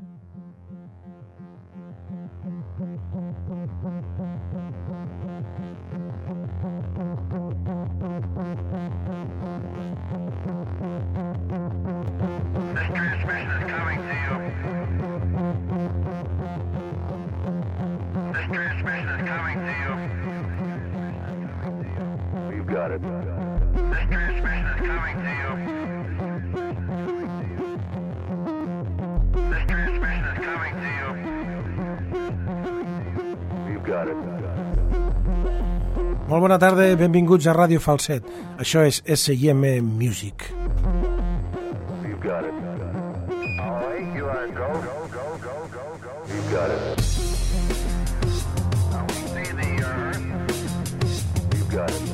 Molt bona tarda, benvinguts a Ràdio Falset. Això és S&M Music. You've got it. All right, you are go. You've got it. Now we see the earth. You've got it.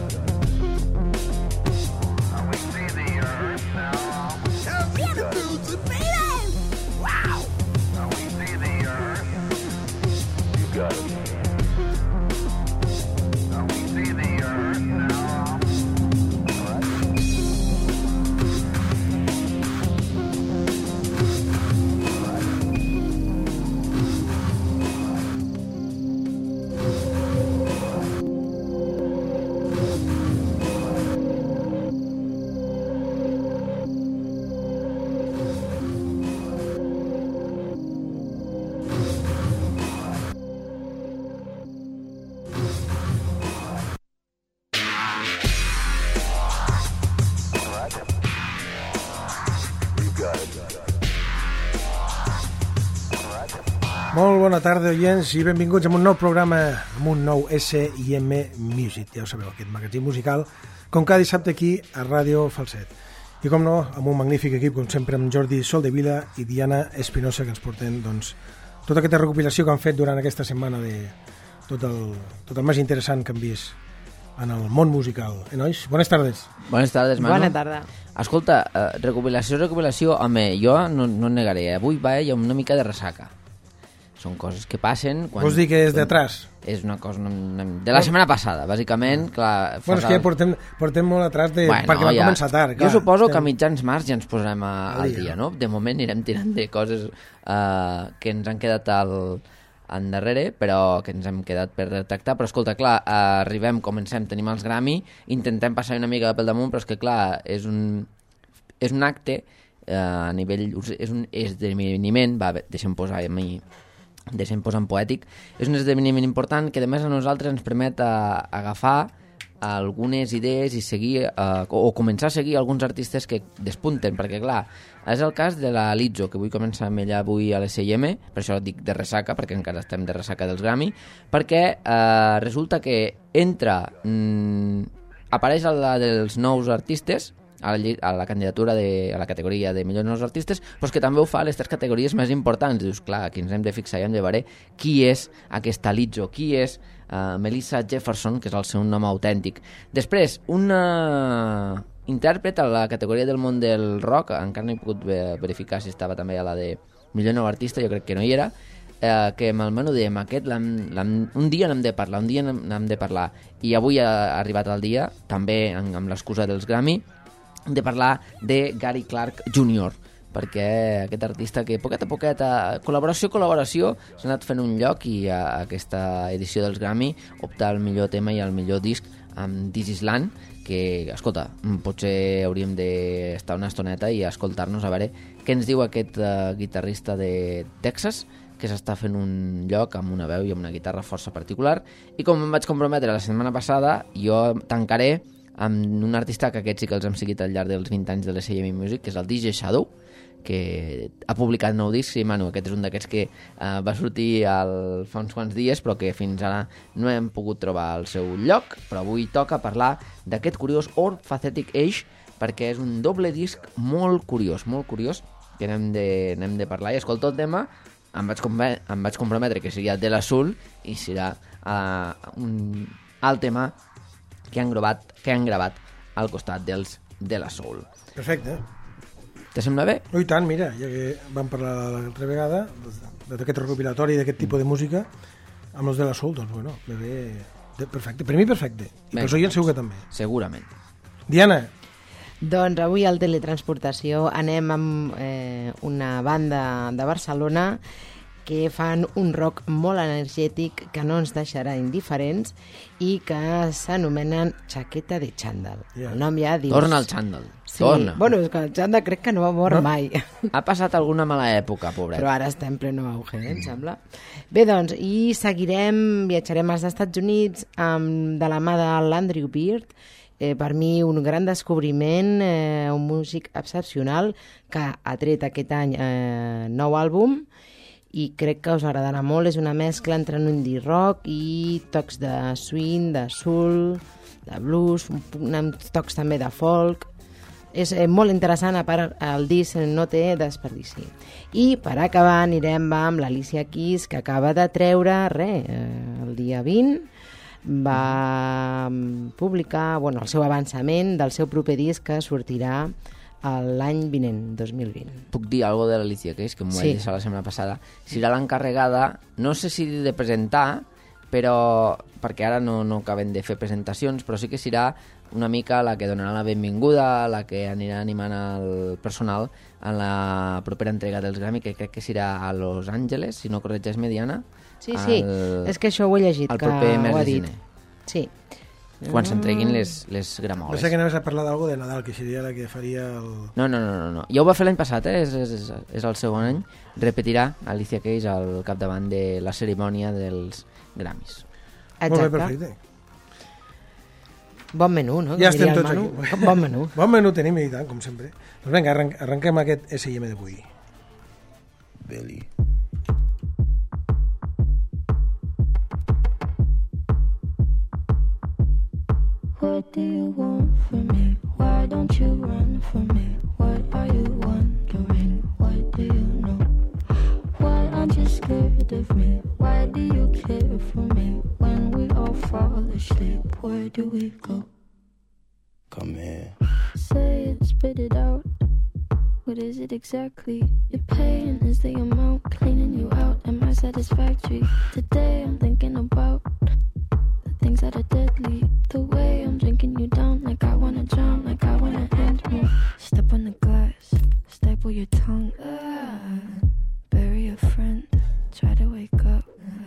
Now we see the earth now. You've got it. Wow. Now we see the earth. You've got it. Molt bona tarda, oients, i benvinguts a un nou programa, a un nou S&M Music. Ja ho sabeu, aquest magazín musical, com cada dissabte aquí a Ràdio Falset. I com no, amb un magnífic equip, com sempre, amb Jordi Soldevila i Diana Espinosa, que ens porten doncs, tota aquesta recopilació que han fet durant aquesta setmana de tot el més interessant que han vist en el món musical. Nois? Bones tardes. Bones tardes, Manu. Bona tarda. Escolta, recopilació, home, jo no negaré, avui va hi ha una mica de ressaca. Són coses que passen... Vols dir que és d'atràs? És una cosa de la setmana passada, bàsicament. Clar, bueno, és que ja portem molt atràs perquè va començar tard. Clar, jo suposo que a mitjans març ja ens posarem al dia, no? De moment anirem tirant de coses que ens han quedat endarrere, però que ens hem quedat per tractar. Però escolta, clar, comencem, tenim els Grammy, intentem passar una mica pel damunt, però és que, clar, és un acte a nivell... És un esdeveniment, deixem posar en poètic, és un esdeveniment important que a més a nosaltres ens permet agafar algunes idees i seguir o començar a seguir alguns artistes que despunten, perquè clar, és el cas de la Lizzo, que vull començar amb ella avui a l'S&M, per això dic de ressaca, perquè encara estem de ressaca dels Grammy, perquè resulta que apareix a la dels nous artistes, a la candidatura a la categoria de millors nous artistes, però que també ho fa a les tres categories més importants. Dius, clar, aquí ens hem de fixar i hem de veure qui és aquesta Lizzo, qui és Melissa Jefferson, que és el seu nom autèntic. Després, una intèrpret a la categoria del món del rock, encara no he pogut verificar si estava també a la de millor nou artista, jo crec que no hi era, que amb el Manu dèiem, un dia n'hem de parlar, i avui ha arribat el dia, també amb l'excusa dels Grammy, de parlar de Gary Clark Jr., perquè aquest artista que poquet a poquet, col·laboració, s'ha anat fent un lloc i a aquesta edició dels Grammy opta al millor tema i al millor disc amb This Is Land, que, escolta, potser hauríem d'estar una estoneta i escoltar-nos a veure què ens diu aquest guitarrista de Texas, que s'està fent un lloc amb una veu i amb una guitarra força particular. I com em vaig comprometre la setmana passada, jo tancaré amb un artista que aquests sí que els hem seguit al llarg dels 20 anys de l'S&M Music, que és el DJ Shadow, que ha publicat nou disc. Sí, Manu, aquest és un d'aquests que va sortir fa uns quants dies, però que fins ara no hem pogut trobar el seu lloc. Però avui toca parlar d'aquest curiós Or Pathetic Age, perquè és un doble disc molt curiós, que n'hem de parlar. I escolta el tema, em vaig comprometre que seria de l'Azul i serà el tema que han gravat al costat dels de la Soul. Perfecte. Te sembla bé? I tant, mira, ja que vam parlar l'altra vegada d'aquest recopilatori, d'aquest tipus de música, amb els de la Soul, doncs bueno, perfecte. Per mi perfecte. I per això segur que també. Segurament. Diana. Doncs avui al Teletransportació anem amb una banda de Barcelona que fan un rock molt energètic que no ens deixarà indiferents i que s'anomenen Chaqueta de Xandall. Yeah. El nom ja dius... Torna el xandall. Sí. Torna. Bueno, és que el xandall crec que no va mort mai. Ha passat alguna mala època, pobret. Però ara està en pleno auge, em sembla. Bé, doncs, i viatjarem als Estats Units de la mà de l'Andrew Bird, per mi un gran descobriment, un músic excepcional que ha tret aquest any nou àlbum i crec que us agradarà molt. És una mescla entre un indie rock i tocs de swing, de soul, de blues, tocs també de folk. És molt interessant, a part el disc no té desperdici. I per acabar anirem amb l'Alicia Keys, que acaba de treure el dia 20 va publicar el seu avançament del seu proper disc que sortirà l'any vinent, 2020. Puc dir alguna de l'Alicia Keys, que m'ho vaig deixar la setmana passada. Serà l'encarregada, no sé si de presentar, però perquè ara no acaben de fer presentacions, però sí que serà una mica la que donarà la benvinguda, la que anirà animant el personal en la propera entrega dels Grammy, que crec que serà a Los Angeles, si no corregeix-me, Diana. Sí, és que això ho he llegit, el que proper mes ho ha de dit. gener. Sí. Quan s'entreguin les gramoles. Pensava que anaves a parlar d'algo de Nadal, que seria la que faria el... No. Ja ho va fer l'any passat, és el segon any. Repetirà Alicia Keys al capdavant de la cerimònia dels Grammys. Exacte. Molt bé, perfecte. Bon menú, no? Ja estem tots aquí. Bon menú. Bon menú tenim, i tant, com sempre. Doncs vinga, arrenquem aquest S&M d'avui. Billy. What do you want from me? Why don't you run from me? What are you wondering? What do you know? Why aren't you scared of me? Why do you care for me? When we all fall asleep, where do we go? Come here. Say it, spit it out. What is it exactly? Your pain is the amount cleaning you out. Am I satisfactory? Today I'm thinking about things that are deadly. The way I'm drinking you down, like I wanna drown, like I wanna end me. Step on the glass, staple your tongue. Bury a friend, try to wake up.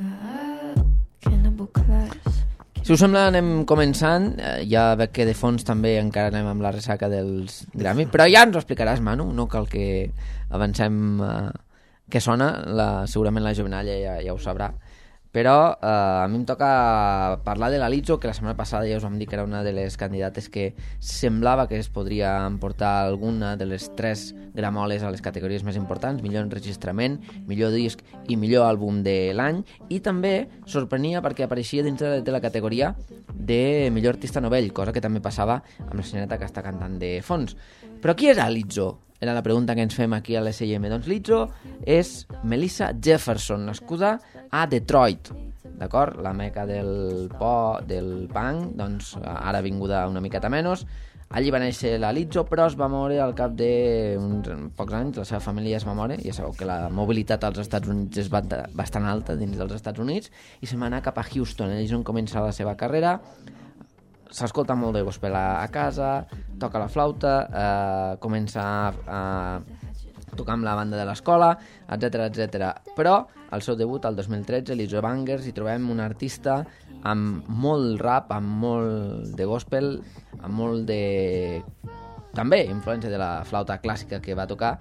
Cannibal class. Si us sembla, anem començant. Ja veig que de fons també encara anem amb la ressaca dels Grammy, però ja ens ho explicaràs, Manu, no cal que avancem què sona, segurament la Jovenalla ja ho sabrà. Però a mi em toca parlar de la Lizzo, que la setmana passada ja us vam dir que era una de les candidates que semblava que es podria emportar alguna de les 3 gramoles a les categories més importants, millor enregistrament, millor disc i millor àlbum de l'any, i també sorprenia perquè apareixia dintre de la categoria de millor artista novell, cosa que també passava amb la senyoreta que està cantant de fons. Però qui era Lizzo? Era la pregunta que ens fem aquí a l'S&M. Doncs Lizzo és Melissa Jefferson, nascuda a Detroit, d'acord? La meca del punk, doncs ara vinguda una miqueta menys. Allí va néixer la Lizzo, però es va moure al cap d'uns pocs anys, la seva família es va moure, ja sabeu que la mobilitat als Estats Units és bastant alta dins dels Estats Units, i se'n va anar cap a Houston, és on comença la seva carrera. S'escolta molt de gospel a casa, toca la flauta, comença a tocar amb la banda de l'escola, etc. Però al seu debut, el 2013, Lizzo Bangers, hi trobem un artista amb molt rap, amb molt de gospel, amb molt de... també influència de la flauta clàssica que va tocar,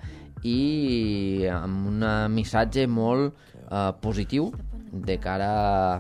i amb un missatge molt positiu de cara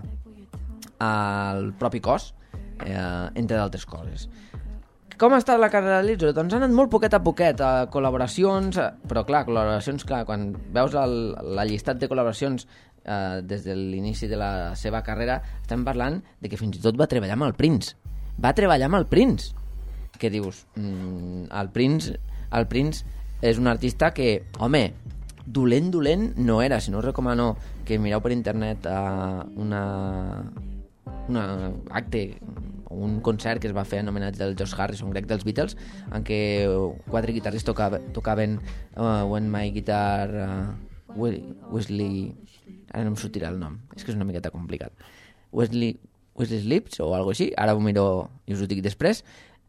al propi cos, entre d'altres coses. Com ha estat la carrera de Lizzo? Doncs ha anat molt poquet a poquet, col·laboracions, però clar, quan veus la llistat de col·laboracions des de l'inici de la seva carrera, estem parlant de que fins i tot va treballar amb el Prince. Va treballar amb el Prince. Què dius? El Prince és un artista que, home, dolent no era. Si no us recomano que mireu per internet un acte, un concert que es va fer en homenatge del George Harrison, grec dels Beatles, en què 4 guitarristes tocaven When My Guitar Wesley, ara no em sortirà el nom, és que és una miqueta complicat, Wesley Sleeps o alguna així, ara ho miro i us ho dic després.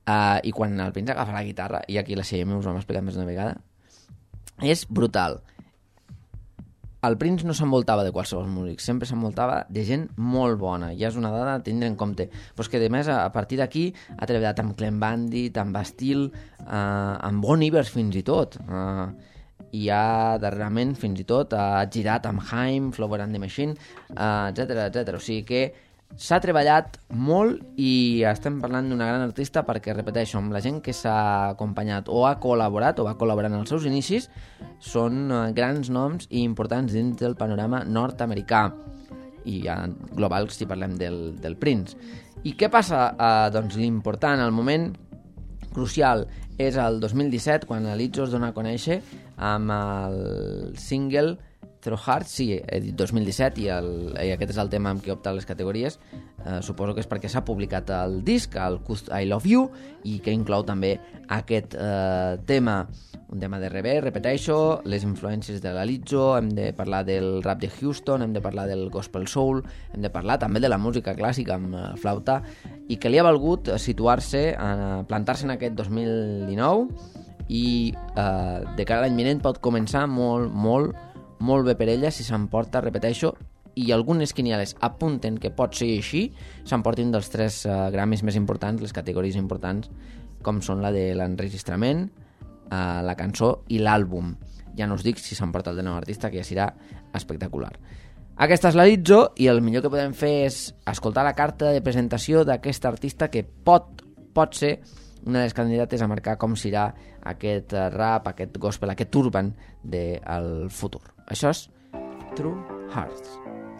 I quan el Prince agafa la guitarra, i aquí la CM us ho hem explicat més d'una vegada, és brutal. El Prince no s'envoltava de qualsevol músic, sempre s'envoltava de gent molt bona, i és una dada a tindre en compte. Però és que, a més, a partir d'aquí ha treballat amb Clem Bandit, amb Bastille, amb Bon Iver fins i tot, i ha darrerament fins i tot ha girat amb Haim, Flower and the Machine, etc. O sigui que s'ha treballat molt i estem parlant d'una gran artista perquè, repeteixo, amb la gent que s'ha acompanyat o ha col·laborat o va col·laborar en els seus inicis són grans noms i importants dins del panorama nord-americà i global si parlem del Prince. I què passa? Doncs l'important, el moment crucial és el 2017 quan l'Izzo es dona a conèixer amb el single Through Hearts, sí, he dit 2017 i aquest és el tema amb què opta les categories. Suposo que és perquè s'ha publicat el disc, el I Love You, i que inclou també aquest tema, un tema de R&B, repeteixo, les influències de l'Alizzo, hem de parlar del rap de Houston, hem de parlar del gospel soul, hem de parlar també de la música clàssica amb flauta, i que li ha valgut situar-se, plantar-se en aquest 2019 i de cara a l'any vinent pot començar molt bé per ella si s'emporta, repeteixo, i algunes quinieles apunten que pot ser així, s'emportin dels 3 Grammys més importants, les categories importants, com són la de l'enregistrament, la cançó i l'àlbum. Ja no us dic si s'emporta el de nou artista, que ja serà espectacular. Aquesta és l'Alizzo i el millor que podem fer és escoltar la carta de presentació d'aquesta artista que pot ser una de les candidates a marcar com serà aquest rap, aquest gospel, aquest urban del futur. Això és True Hearts.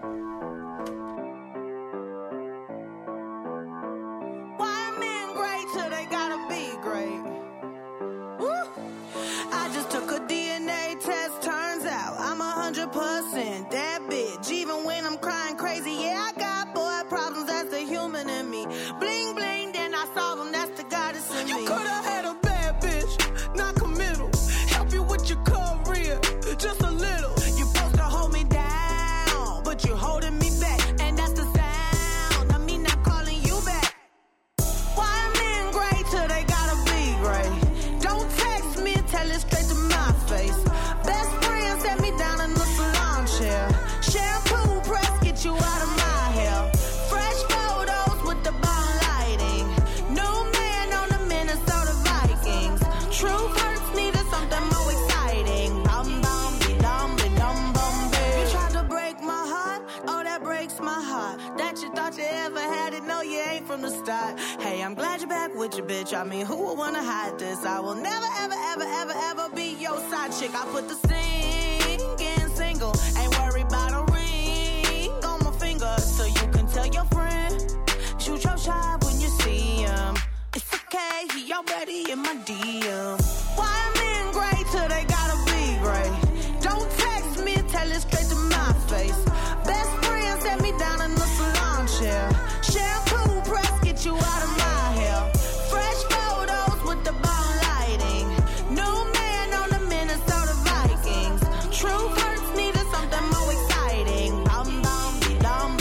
I mean, who would wanna hide this? I will never, ever, ever, ever, ever be your side chick. I put the singing single. Ain't worried about a ring on my finger. So you can tell your friend, shoot your shot when you see him. It's okay, he already in my DM. Why men great till they gotta be great? Don't text me, tell it straight to my face. Best friend set me down in the salon chair. Shampoo press, get you out of my hair. Fresh photos with the bomb lighting. New man on the Minnesota Vikings. True hurts needed something more exciting. Bum bum be dum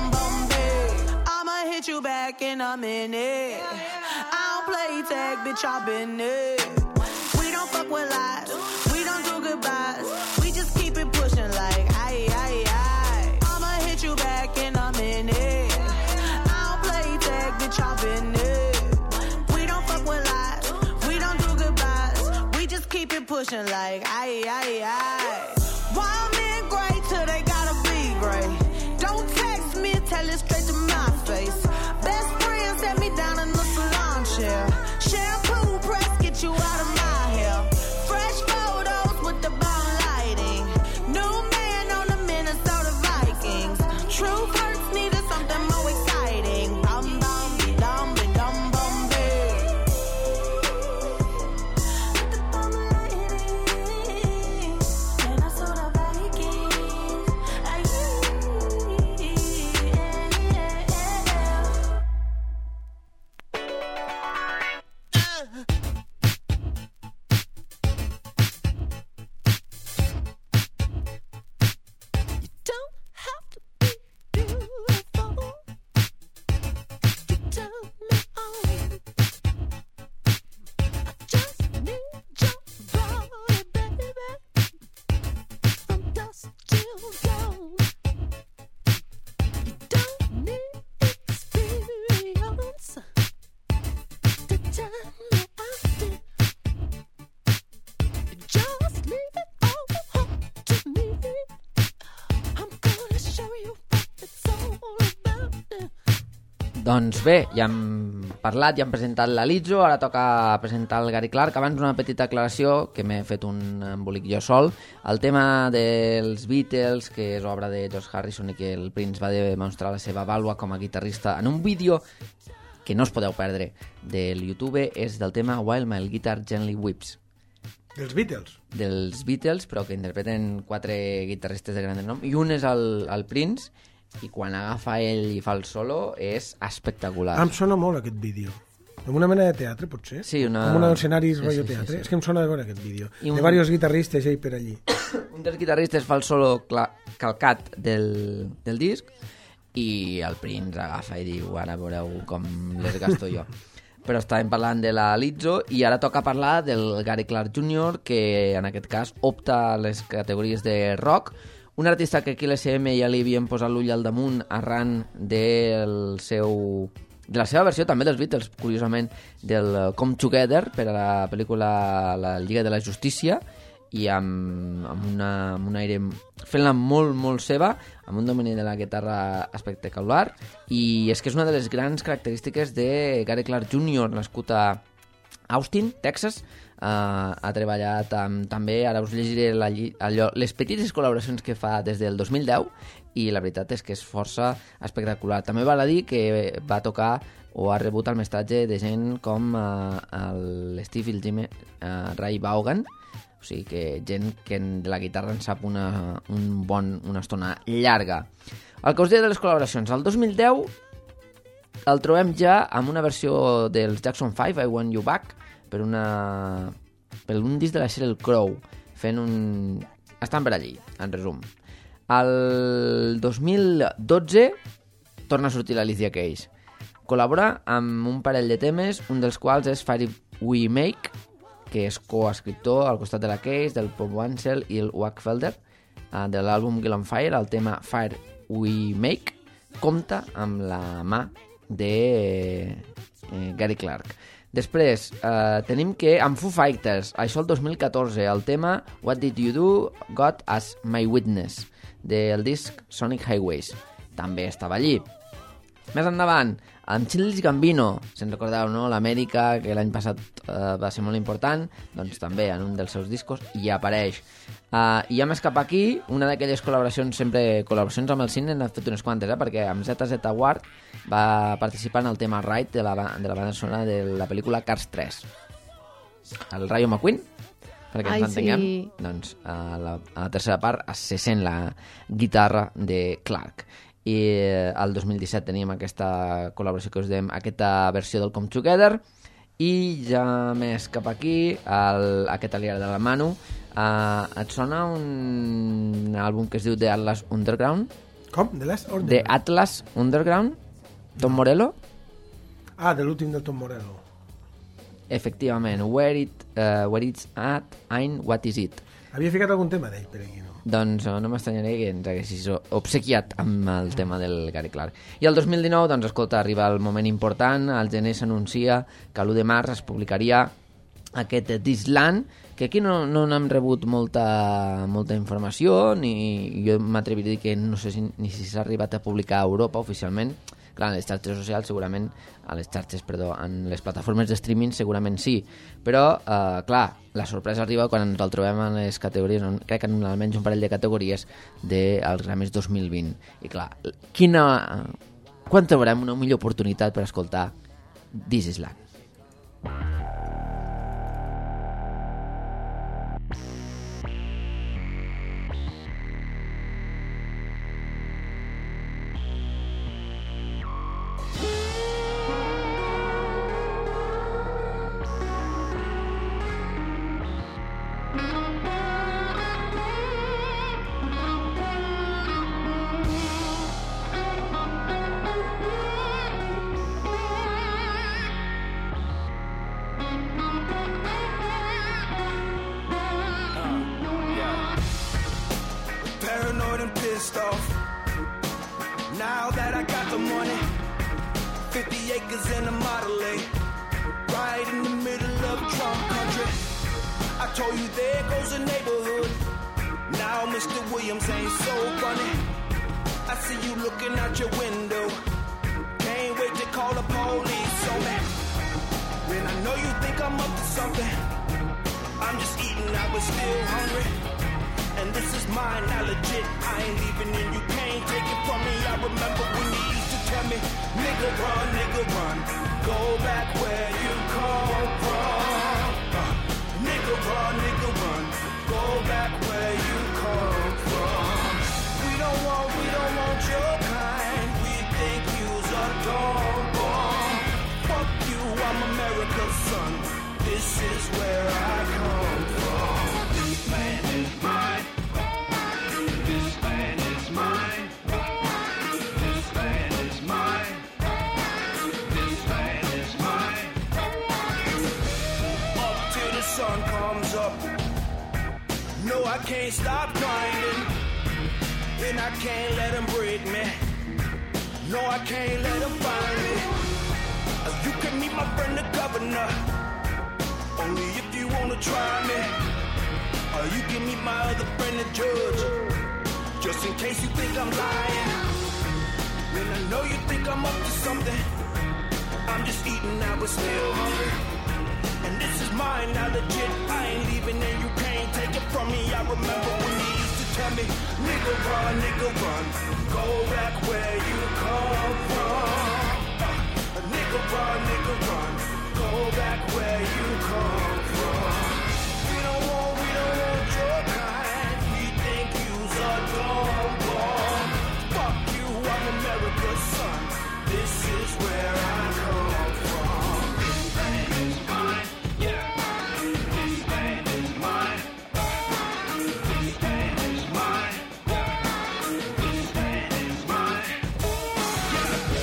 big. I'ma hit you back in a minute. I don't play tag, bitch, I've been it. We don't fuck with lies. We don't do goodbyes. We just keep it pushing like aye, aye, aye. I'ma hit you back in a minute. I don't play tag, bitch, I've been it. Keep it pushing like aye, aye, aye. Wild men great till they gotta be great. Don't text me, tell it straight to my face. Best friend set me down in the salon chair. Shampoo press, get you out of my hair. Fresh photos with the bomb lighting. New man on the Minnesota Vikings. True hurts needed something more exciting. Bum bum be dum bum big. Doncs bé, ja hem parlat, ja hem presentat la Lizzo, ara toca presentar el Gary Clark. Abans una petita aclaració, que m'he fet un embolic jo sol. El tema dels Beatles, que és obra de George Harrison i que el Prince va demostrar la seva vàlua com a guitarrista en un vídeo que no us podeu perdre del YouTube, és del tema While My Guitar Gently Weeps. Dels Beatles? Dels Beatles, però que interpreten 4 guitarristes de gran nom, i un és el Prince, i quan agafa ell i fa el solo és espectacular. Em sona molt aquest vídeo. Com una mena de teatre, potser? Sí, com un escenari rotllo teatre. Sí. És que em sona de veure aquest vídeo. De diversos guitarristes ell per allí. Un dels guitarristes fa el solo calcat del disc i el Prince agafa i diu ara veureu com les gasto jo. Però estàvem parlant de la Lizzo i ara toca parlar del Gary Clark Jr., que en aquest cas opta a les categories de rock. Un artista que aquí a l'SM ja li havien posat l'ull al damunt arran de la seva versió també dels Beatles, curiosament, del Come Together per a la pel·lícula La Lliga de la Justícia, i amb un aire fent-la molt, molt seva, amb un domini de la guitarra espectacular, i és que és una de les grans característiques de Gary Clark Jr., nascut a Austin, Texas. Ha treballat també, ara us llegiré les petites col·laboracions que fa des del 2010, i la veritat és que és força espectacular. També val a dir que va tocar o ha rebut el mestatge de gent com l'Steve i el Jimmy Ray Vaughan, o sigui que gent que de la guitarra en sap una estona llarga. El que us deia de les col·laboracions, el 2010 el trobem ja amb una versió dels Jackson 5, I Want You Back, per un disc de la Sheryl Crow, estan per allí, en resum. El 2012 torna a sortir l'Alicia Keys. Col·labora amb un parell de temes, un dels quals és Fire We Make, que és coescriptor al costat de la Keys, del Bob Wansel i el Wakefelder, de l'àlbum Girl on Fire. El tema Fire We Make compta amb la mà de Gary Clark. Després tenim que amb Foo Fighters, això el 2014, el tema What Did You Do Got As My Witness, del disc Sonic Highways, també estava allí. Més endavant, amb Childish Gambino, si en recordeu, no? L'Amèrica, que l'any passat va ser molt important, doncs també en un dels seus discos hi apareix. I ja més cap aquí, una d'aquelles col·laboracions, sempre col·laboracions amb el cine, n'ha fet unes quantes, perquè amb ZZ Ward va participar en el tema Ride de la banda sonora de la pel·lícula Cars 3. El Rayo McQueen, perquè ens entenguem, sí. Doncs a la tercera part se sent la guitarra de Clark. I el 2017 teníem aquesta col·laboració que us dèiem, aquesta versió del Come Together, i ja més cap aquí, aquest aliat de la Manu. Et sona un àlbum que es diu The Atlas Underground? Com? The Atlas Underground? Tom Morello? De l'últim del Tom Morello. Efectivament, Where It's At and What Is It. Havia ficat algun tema d'ell per aquí, no? Doncs no m'estranyaria que ens haguessis obsequiat amb el tema del Gary Clark. I el 2019, doncs escolta, arriba el moment important. Al gener s'anuncia que l'1 de març es publicaria aquest Disland, que aquí no n'hem rebut molta informació, ni jo m'atreviria a dir que no sé ni si s'ha arribat a publicar a Europa oficialment. Clar, en les xarxes socials segurament, en les plataformes de streaming segurament sí, però clar, la sorpresa arriba quan ens el trobem en les categories, crec que en almenys un parell de categories dels Grammys 2020. I clar, quan trobarem una millor oportunitat per escoltar This Is Land? Now that I got the money, 50 acres and a Model A, right in the middle of Trump country. I told you there goes a neighborhood. Now Mr. Williams ain't so funny. I see you looking out your window. Can't wait to call the police on me. Man, I know you think I'm up to something. I'm just eating, I was still hungry. And this is mine, now legit. I ain't leaving and you can't take it from me. I remember when you used to tell me, nigga run, go back where you come from. Nigga run, go back where you come from. We don't want your kind. We think you's a dumb bomb. Fuck you, I'm America's son. This is where I come from. This land is mine. This land is mine. This land is mine. This land is mine. Up till the sun comes up. No, I can't stop grinding. And I can't let them break me. No, I can't let them find me. You can meet my friend the governor, only if you wanna try me. Or you can meet my other friend the judge, just in case you think I'm lying. Then I know you think I'm up to something. I'm just eating, I was still hungry. And this is mine, now legit. I ain't leaving and you can't take it from me. I remember when you used to tell me, nigga run, go back where you come from. Nigga run, go back where you come from. We don't want your kind. We think you's a dumb bomb. Fuck you, I'm America's son. This is where I come from. This land is mine, yeah. This land is mine. This land is mine, yeah. This land is mine, yeah.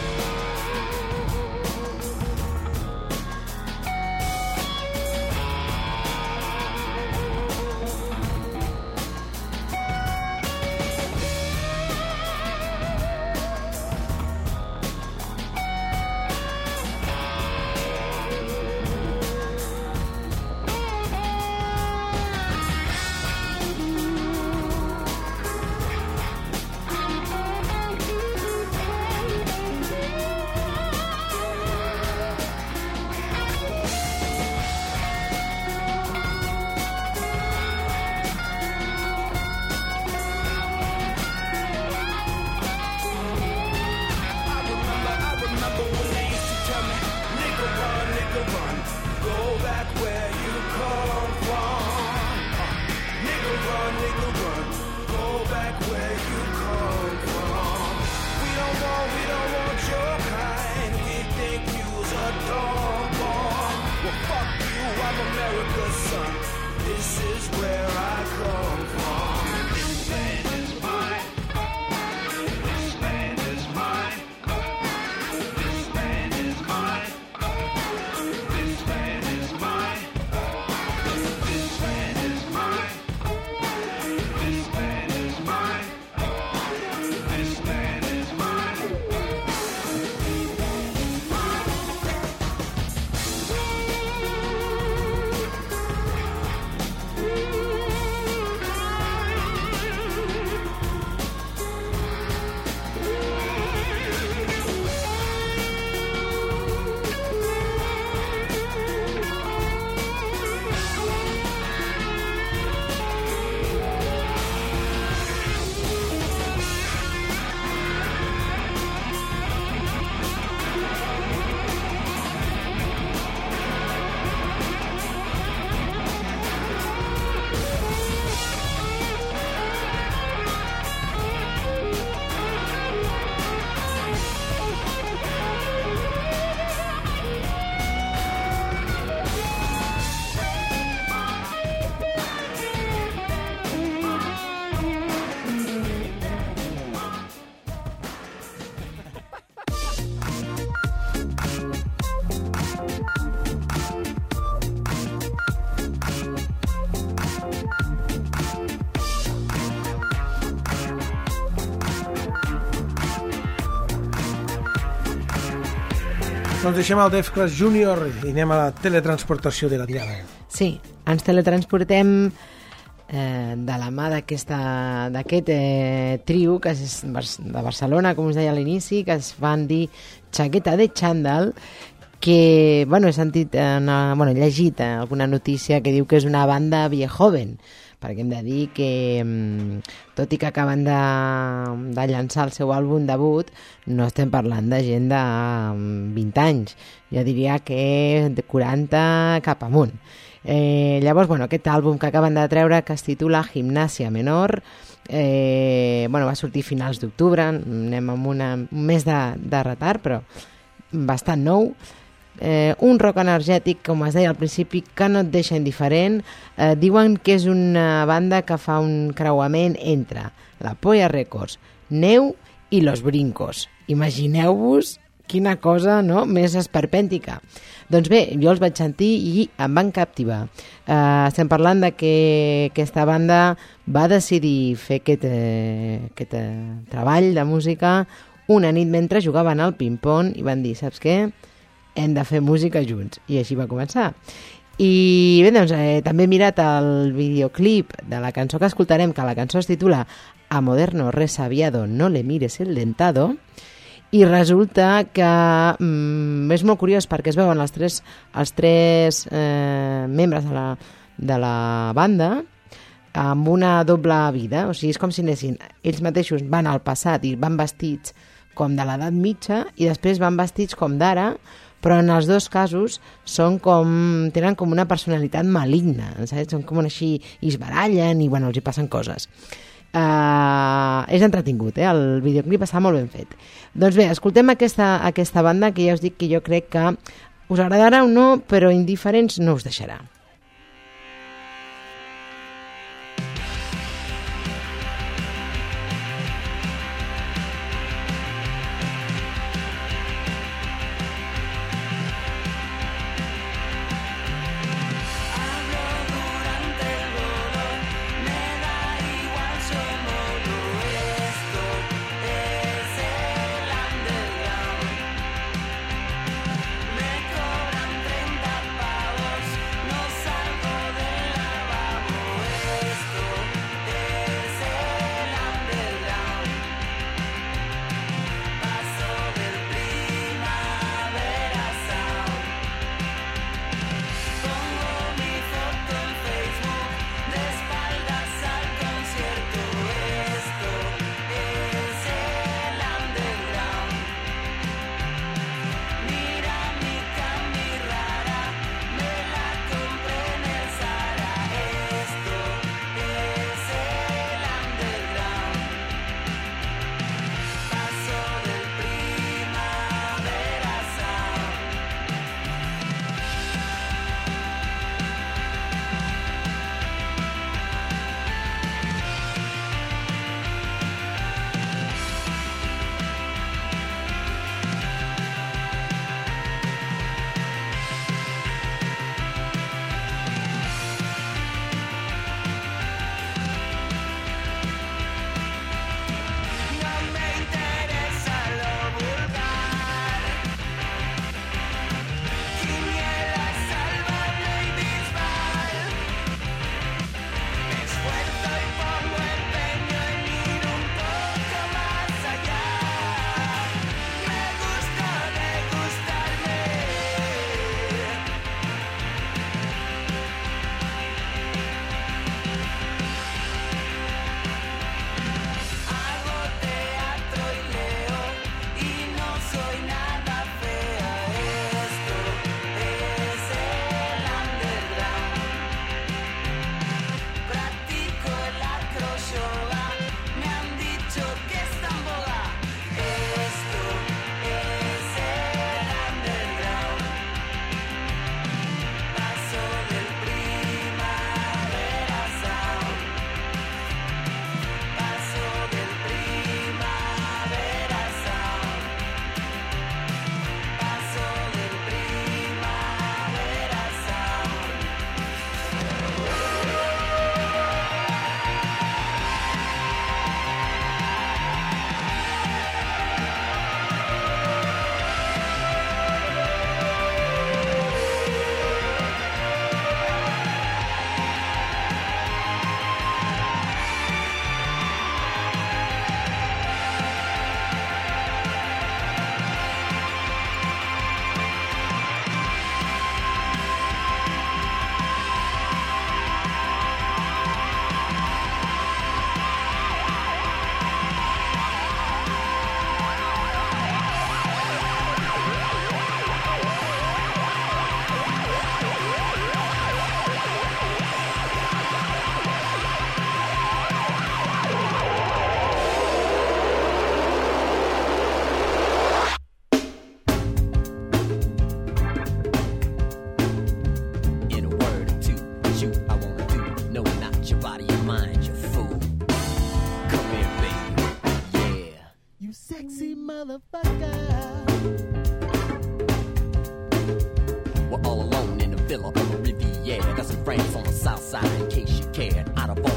Doncs deixem el Def Class Junior i anem a la teletransportació de la Diana. Sí, ens teletransportem de la mà d'aquest trio que és de Barcelona, com us deia a l'inici, que es van dir Chaqueta de Chandal, que, bueno, he sentit, he llegit alguna notícia que diu que és una banda viejoven, perquè hem de dir que, tot i que acaben de llançar el seu àlbum debut, no estem parlant de gent de 20 anys, jo diria que de 40 cap amunt. Llavors, aquest àlbum que acaben de treure, que es titula Gimnàsia Menor, va sortir a finals d'octubre, anem amb un mes de retard, però bastant nou. Un rock energètic, com es deia al principi, que no et deixa indiferent. Diuen que és una banda que fa un creuament entre la Polla Records, Neu i Los Brincos. Imagineu-vos quina cosa, no?, més esperpèntica. Doncs bé, jo els vaig sentir i em van captivar. Estem parlant de que aquesta banda va decidir fer aquest treball de música una nit mentre jugaven al ping-pong i van dir, saps què? Hem de fer música junts. I així va començar. I bé, doncs, també he mirat el videoclip de la cançó que escoltarem, que la cançó es titula A moderno resabiado no le mires el dentado, i resulta que és molt curiós perquè es veuen els tres membres de la banda amb una doble vida, o sigui, és com si anessin, ells mateixos van al passat i van vestits com de l'edat mitja i després van vestits com d'ara, però en els dos casos tenen com una personalitat maligna, saps? Són com així, i es barallen i els hi passen coses. És entretingut, el videoclip està molt ben fet. Doncs bé, escoltem aquesta banda que ja us dic que jo crec que us agradarà o no, però indiferents no us deixarà. No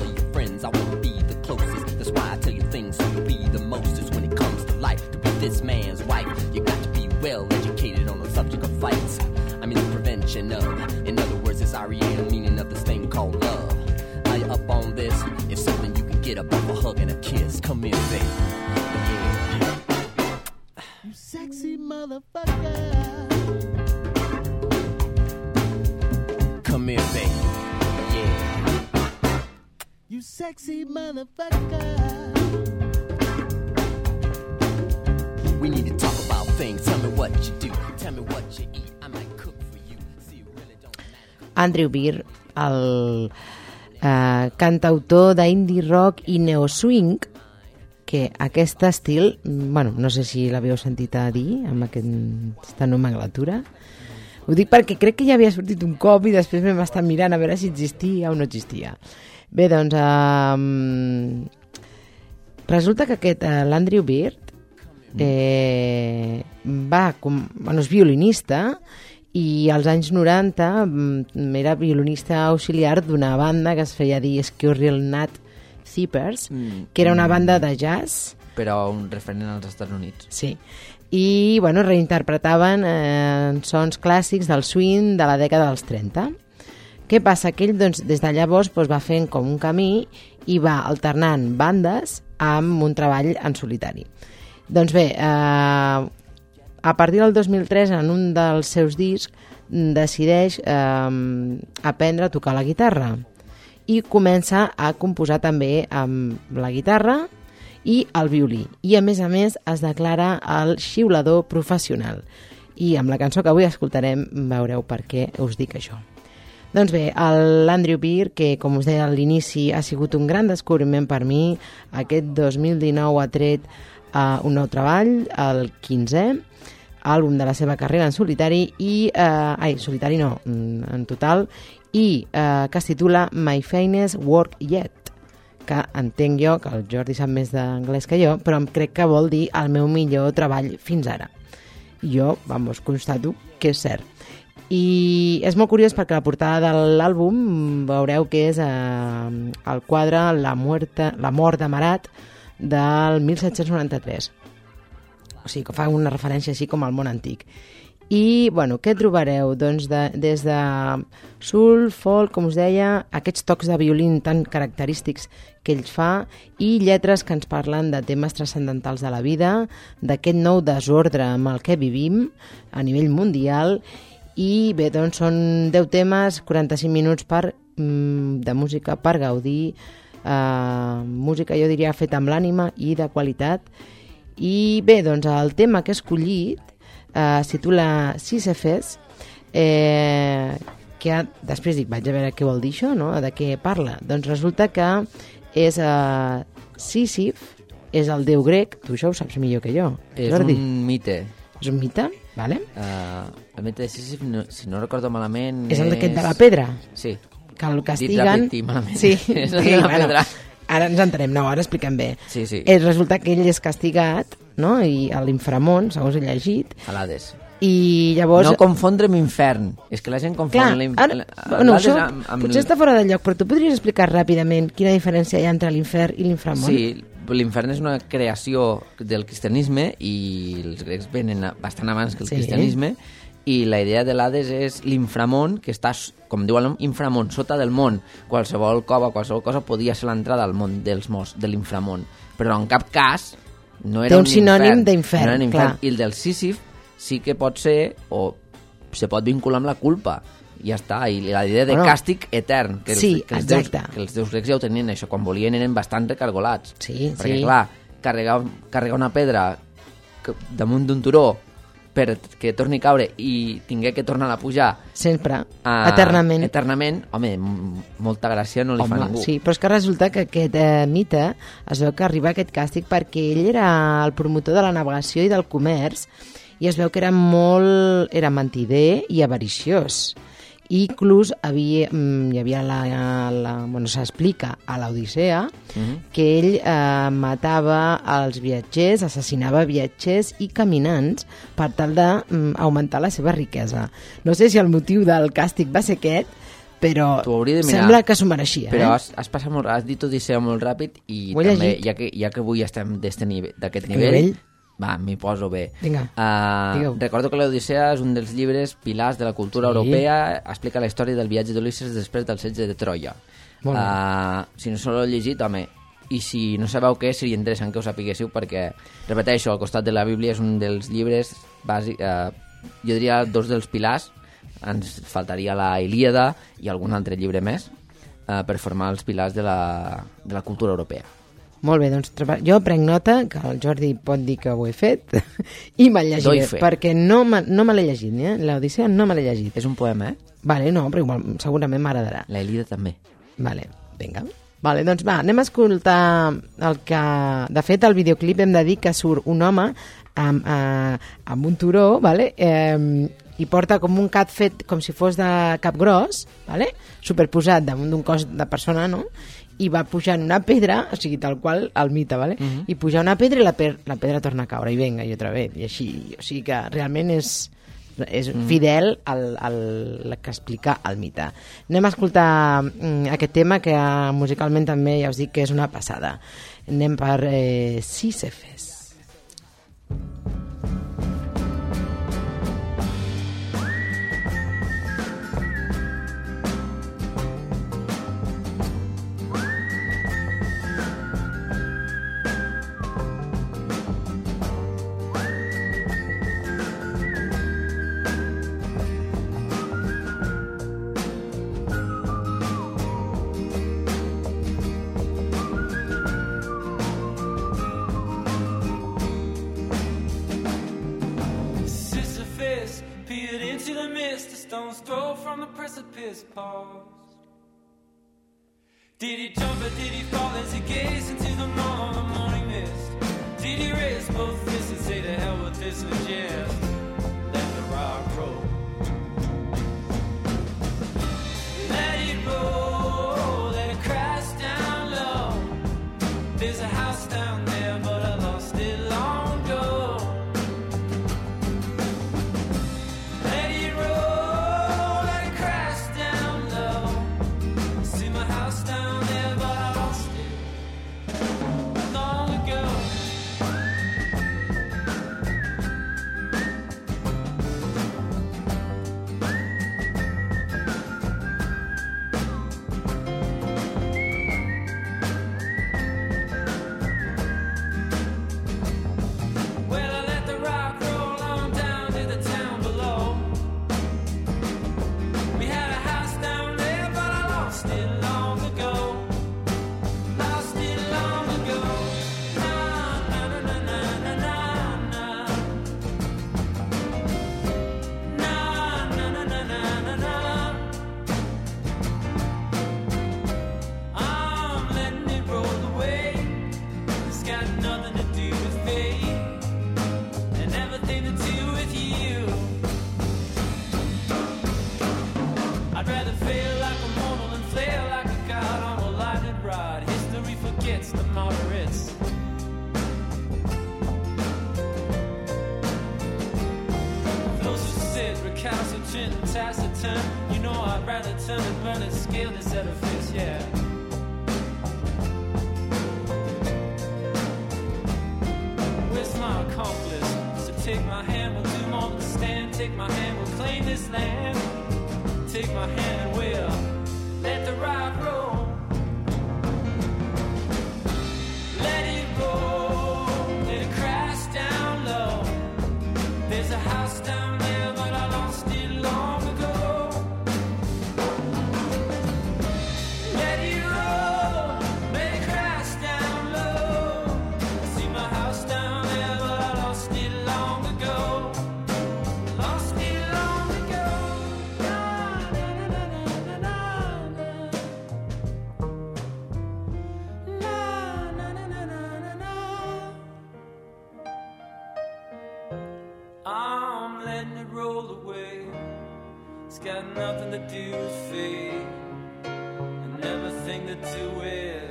of your friends. I want to be the closest. That's why I tell you things so you'll be the mostest when it comes to life. To be this man's wife, you got to be well educated on the subject of fights. I mean the prevention of. In other words, it's REM meaning of this thing called love. Are you up on this? If so, then you can get up off a hug and a kiss. Come here, baby. Yeah. You sexy motherfucker. Come here, baby. Yeah. You sexy motherfucker. We need to talk about things. Tell me what you do. Tell me what you eat. I might cook for you. See, you really don't matter. Andrew Beer, el cantautor d'indie rock i neo-swing, que aquest estil, bueno, no sé si l'havíeu sentit a dir amb aquesta nomenclatura. Ho dic perquè crec que ja havia sortit un cop i després m'hem estat mirant a veure si existia o no existia. Bé, doncs, resulta que l'Andrew Beard és violinista i als anys 90 era violinista auxiliar d'una banda que es feia dir Squirrel Nut Zippers, que era una banda de jazz. Però un referent als Estats Units. Sí. I bueno, reinterpretaven sons clàssics del swing de la dècada dels 30. Què passa? Que ell doncs, des de llavors va fent com un camí i va alternant bandes amb un treball en solitari. Doncs bé, a partir del 2003, en un dels seus discs, decideix aprendre a tocar la guitarra i comença a composar també amb la guitarra i el violí. I a més es declara el xiulador professional. I amb la cançó que avui escoltarem veureu per què us dic això. Doncs bé, l'Andrew Beer, que com us deia a l'inici ha sigut un gran descobriment per mi, aquest 2019 ha tret un nou treball, el 15è àlbum de la seva carrera en solitari solitari no, en total, i que es titula My Finest Work Yet, que entenc jo que el Jordi sap més d'anglès que jo, però crec que vol dir el meu millor treball fins ara. Jo, constato que és cert. I és molt curiós perquè la portada de l'àlbum veureu que és el quadre La mort de Marat del 1793. O sigui, que fa una referència així com al món antic. I, bueno, què trobareu? Doncs des de soul, folk, com us deia, aquests tocs de violín tan característics que ell fa i lletres que ens parlen de temes transcendentals de la vida, d'aquest nou desordre amb el que vivim a nivell mundial. I bé, doncs són 10 temes, 45 minuts de música per gaudir, música jo diria feta amb l'ànima i de qualitat. I bé, doncs el tema que he escollit es titula Sisyphus, que després vaig a veure què vol dir això, no? De què parla. Doncs resulta que és Sísif, és el déu grec, tu això ho saps millor que jo. És Jordi. un mite. És un mite? Vale. El mite de Sísif, si no recordo malament... És el d'aquest de la pedra? Sí. Que el castiguen... Dit malament. Sí, és el de la pedra. Ara ens entenem, no, ara expliquem bé. Sí. Resulta que ell és castigat, no? I a l'inframón, segons he llegit. A l'Hades. I llavors... No confondre amb infern. És que la gent confon l'Hades amb... Potser està fora de lloc, però tu podries explicar ràpidament quina diferència hi ha entre l'infern i l'inframón? Sí, l'infern és una creació del cristianisme i els grecs venen bastant abans que el cristianisme, i la idea de l'Hades és l'inframón, que està, com diu el nom, inframón, sota del món. Qualsevol cova, qualsevol cosa podia ser l'entrada al món dels morts, de l'inframón. Però en cap cas no era un sinònim d'infern, clar. I el del Sísif sí que pot ser, o se pot vincular amb la culpa. Ja està, i la idea de càstig etern, que els déus grecs ja ho tenien, això, quan volien eren bastant recargolats. Perquè, clar, carregar una pedra damunt d'un turó perquè torni a caure i tingué que tornar a pujar sempre, eternament, home, molta gràcia no li fa ningú. Sí, però és que resulta que aquest mite es veu que arriba a aquest càstig perquè ell era el promotor de la navegació i del comerç i es veu que era mentider i avariciós. I inclús hi havia s'explica a l'Odissea que ell matava els viatgers, assassinava viatgers i caminants per tal d'augmentar la seva riquesa. No sé si el motiu del càstig va ser aquest, però T'ho hauria de mirar. sembla que s'ho mereixia. Però has passat molt, has dit Odissea molt ràpid i Ho he també, llegit. ja que avui estem d'aquest Aquest nivell, nivell? va, m'hi poso bé. Vinga, digueu. Recordo que l'Odissea és un dels llibres pilars de la cultura Sí. europea, explica la història del viatge d'Ulisses després del setge de Troia. Molt bé. Si no se l'heu llegit, home, i si no sabeu què, seria interessant que ho sapiguéssiu perquè, repeteixo, al costat de la Bíblia és un dels llibres bàsics, jo diria dos dels pilars, ens faltaria la Ilíada i algun altre llibre més per formar els pilars de la cultura europea. Molt bé, doncs jo prenc nota, que el Jordi pot dir que ho he fet, i me'l Doy llegiré, fe. perquè no me l'he llegit, l'Odissea no me l'he llegit. És un poema, eh? Vale, no, però igual, segurament m'agradarà. La Ilíada també. Vale, vinga. Vale, doncs va, anem a escoltar el que... De fet, al videoclip hem de dir que surt un home amb un turó, vale? I porta com un cap fet com si fos de cap gros, vale? Superposat damunt d'un cos de persona, no? I va pujant una pedra, o sigui, tal qual el mite, vale? I puja una pedra i la pedra torna a caure, i venga, i otra vez, i així. O sigui que realment és fidel al que explica el mite. Anem a escoltar aquest tema que musicalment també ja us dic que és una passada. Anem per Sísifes. Paused. Did he jump or did he fall as he gazed into the morning mist? Did he raise both fists and say to hell with this and just let the rock roll? Let it roll, let it crash down low. There's a house down there, but I lost it long ago. Let it roll, let it crash down low. See my house down there, but I lost it long ago. Well, I let the rock roll on down to the town below. We had a house down there, but I lost it long ago. Lost it long ago. Na na na na na na na. Na na na na na na na. I'm letting it roll away. It's got nothing to do with fate and everything to do with you. I'd rather fail like a mortal than flail like a god on a lightning rod. History forgets the moderates. Those who sit recalcitrant and taciturn, you know I'd rather turn and burn and scale this edifice, yeah. Where's my accomplice? So take my hand, we'll do more than stand. Take my hand, we'll claim this land. Take my hand and we'll let the rock roll. Let it roll, let it crash down low. There's a house down there, but I lost it long ago. Let it roll, let it crash down low. See my house down there, but I lost it long ago. Lost it long ago. Na, na, na, na, na, na, na. Na, na, na, na, na, na, na. I'm letting it roll away. It's got nothing to do with fate and everything to do with.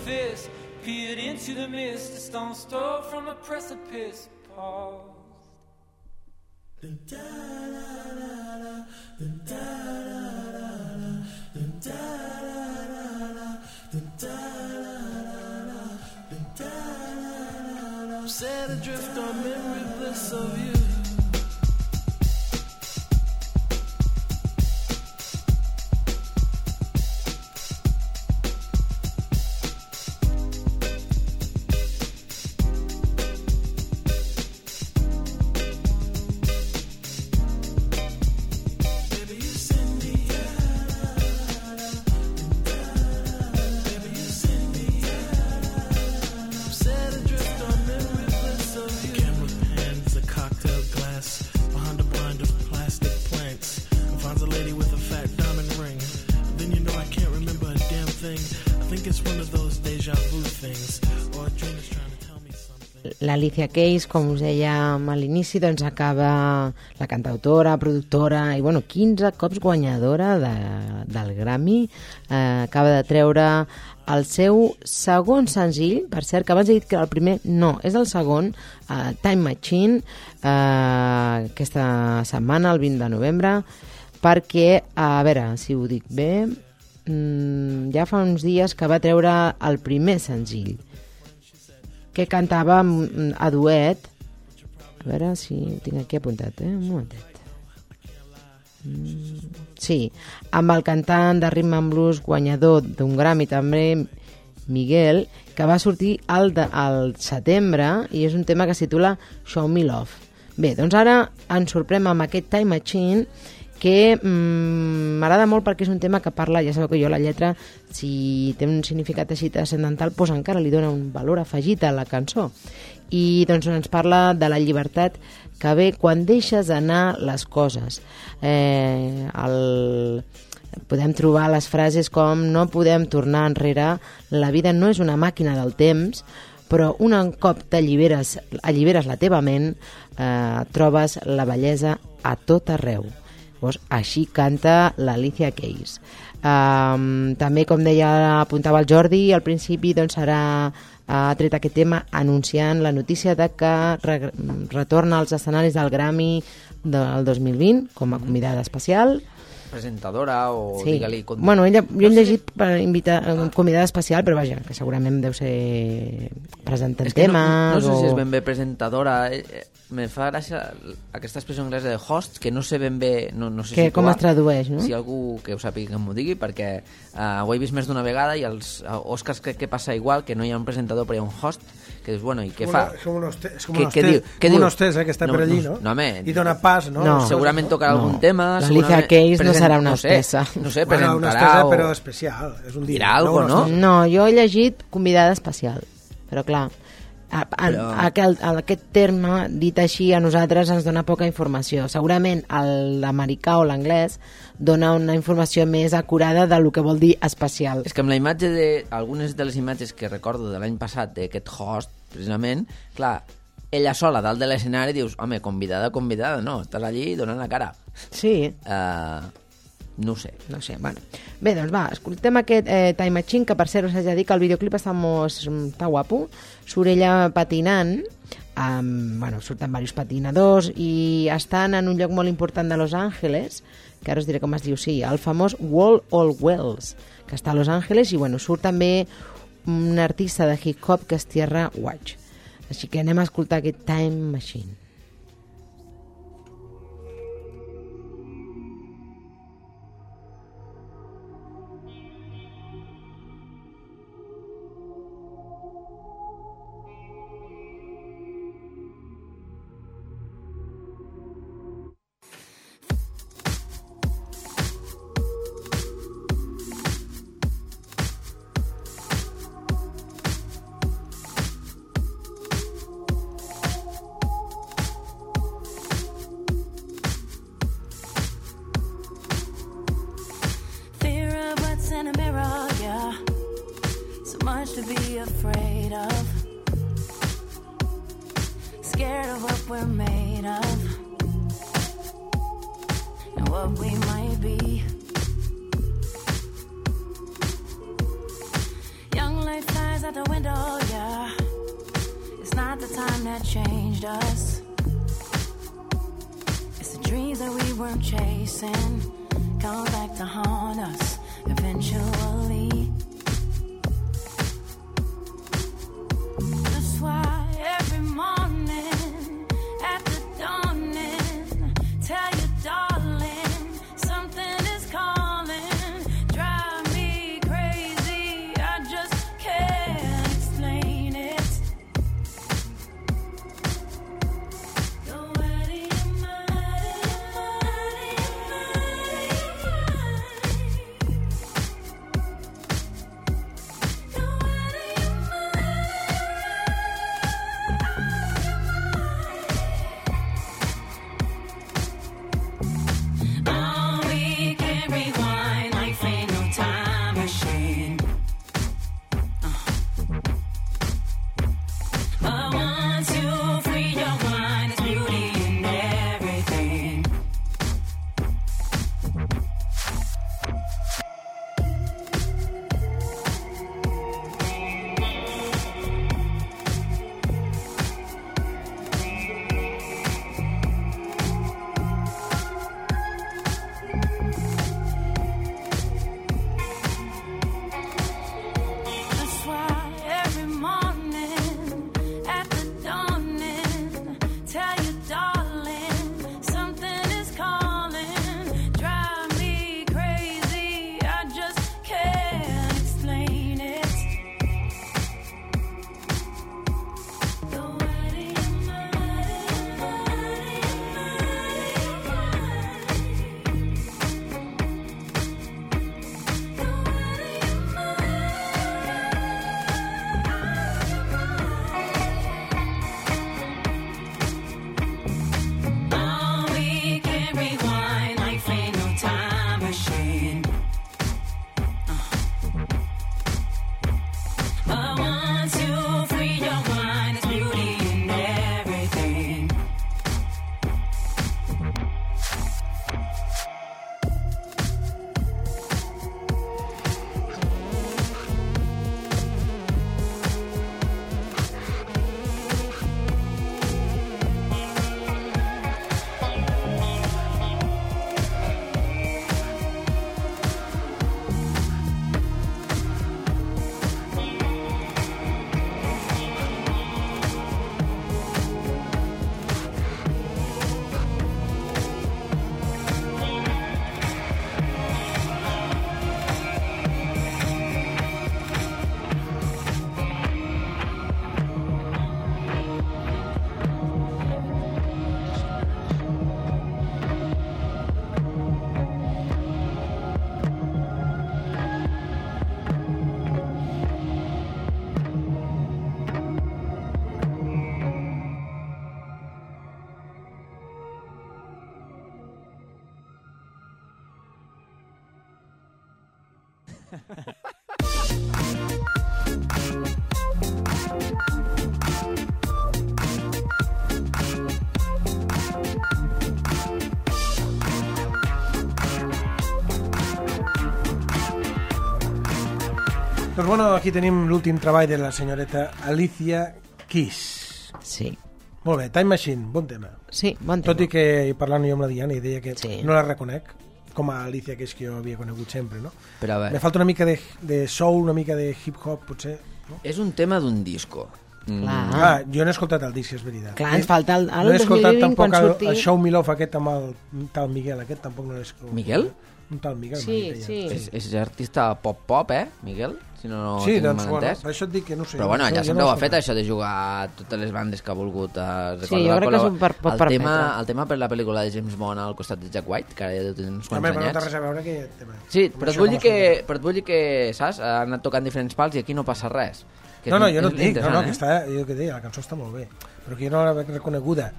fist peered into the mist, a stone's throw from a precipice paused. Set adrift on memory bliss of you. L'Alicia Keys, com us dèiem a l'inici, doncs acaba la cantautora, productora i 15 cops guanyadora del Grammy, acaba de treure el seu segon senzill, per cert, que abans he dit que el primer no, és el segon, Time Machine, aquesta setmana, el 20 de novembre, perquè, a veure si ho dic bé, ja fa uns dies que va treure el primer senzill, que cantava a duet, a veure si ho tinc aquí apuntat, un momentet. Sí, amb el cantant de Rhythm and Blues, guanyador d'un Grammy també, Miguel, que va sortir al setembre i és un tema que es titula Show Me Love. Bé, doncs ara ens sorprem amb aquest Time Machine, que m'agrada molt perquè és un tema que parla, ja sabeu que jo la lletra, si té un significat així transcendental, doncs encara li dona un valor afegit a la cançó. I doncs ens parla de la llibertat que ve quan deixes anar les coses. Podem trobar les frases com no podem tornar enrere, la vida no és una màquina del temps, però un cop alliberes la teva ment, trobes la bellesa a tot arreu. Doncs així canta l'Alicia Keys. També, com deia, apuntava el Jordi, al principi doncs ha tret aquest tema anunciant la notícia de que retorna als escenaris del Grammy del 2020 com a convidada especial. Presentadora o sí. Digue-li... Bueno, jo he llegit per convidada especial, però vaja, que segurament deu ser presentant temes. No sé si és ben bé presentadora. Me fa gràcia aquesta expressió anglesa de host, que no sé ben bé... No sé que com es tradueix, no? Si algú que ho sàpiga que m'ho digui, perquè ho he vist més d'una vegada i als Oscars crec que passa igual, que no hi ha un presentador però hi ha un host, que dius, bueno, i què fa? És com un hostès, que està per allí, no? I dona pas, no? Segurament tocarà algun tema. L'Alicia Keys no serà una hostessa. No sé, presentarà... Una hostessa, però especial. És un dia. Dirà alguna cosa, no? No, jo he llegit convidada especial, però clar... Aquest terme, dit així, a nosaltres ens dona poca informació. Segurament l'americà o l'anglès dona una informació més acurada del que vol dir especial. És que amb la imatge algunes de les imatges que recordo de l'any passat d'aquest host, precisament, clar, ella sola dalt de l'escenari dius, home, convidada, no, estàs allí donant la cara. Sí. No sé. Bueno. Bé, doncs va, escoltem aquest Time Machine, que per cert us haig de dir que el videoclip està guapo, surt ella patinant, surten diversos patinadors i estan en un lloc molt important de Los Angeles, que ara us diré com es diu, sí, el famós Wall of Wells, que està a Los Angeles, i surt també un artista de hip-hop que és Tierra Watch. Així que anem a escoltar aquest Time Machine. Young life eyes at the window, yeah. It's not the time that changed us. It's the dreams that we weren't chasing come back to haunt us eventually. That's why every morning at the dawning, tell you, darling, something is calling. Drive me crazy, I just can't explain it. Go out of your mind, go out of your Oh, we can rewind, life ain't no time machine. But once you free your mind, there's beauty in everything. That's why every morning at the dawning, tell you, darling, something is calling. Drive me crazy, I just can't explain it. Go out of your mind, Oh, we can rewind, life ain't no time machine. But once you free your mind, there's beauty in everything. Doncs bueno, aquí tenim l'últim treball de la senyoreta Alicia Keys. Sí. Molt bé, Time Machine, bon tema. Sí, bon tema. Tot i que parlant jo amb la Diana i deia que Sí. no la reconec com a Alicia Keys que jo havia conegut sempre, no? Però a Me veure, falta una mica de soul, una mica de hip-hop, potser. No? és un tema d'un disco. Clar. Ah, jo no he escoltat el disc, és veritat. Clar, ens falta el No he escoltat 2020 tampoc quan surti... el Show Me Love aquest amb el tal Miguel, aquest tampoc no l'he escoltat. Miguel? Un tal Miguel. Sí, m'ha dit sí. ella. És artista pop-pop, Miguel? Si no Sí, tinc doncs, mal bueno, entès. per això et dic que no sé. Però bueno, no sé, ja jo sempre no ho ha he fet, escoltat. això de jugar a totes les bandes que ha volgut. Sí, jo crec que s'ho pot el permetre. tema per la pel·lícula de James Bond al costat de Jack White, que ara ja deu tenir uns quants Home, però no té anyets. res a veure que... Sí, però et vull dir que, saps, ha anat tocant diferents pals i aquí no passa res. Que No, és- jo no és et dic, no, interessant, que està, jo que deia, la cançó està molt bé, però que jo no la veig reconeguda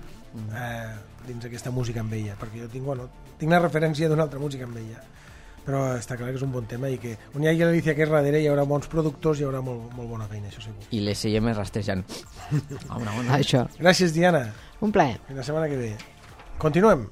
dins d'aquesta música amb ella, perquè jo tinc, bueno, tinc la referència d'una altra música amb ella, però està clar que és un bon tema i que on hi hagi l'Alicia que és darrere hi haurà bons productors i hi haurà molt bona feina, això segur. I les SIM rastrejant. Home. Això. Gràcies, Diana. Un plaer. Fins la setmana que ve. Continuem.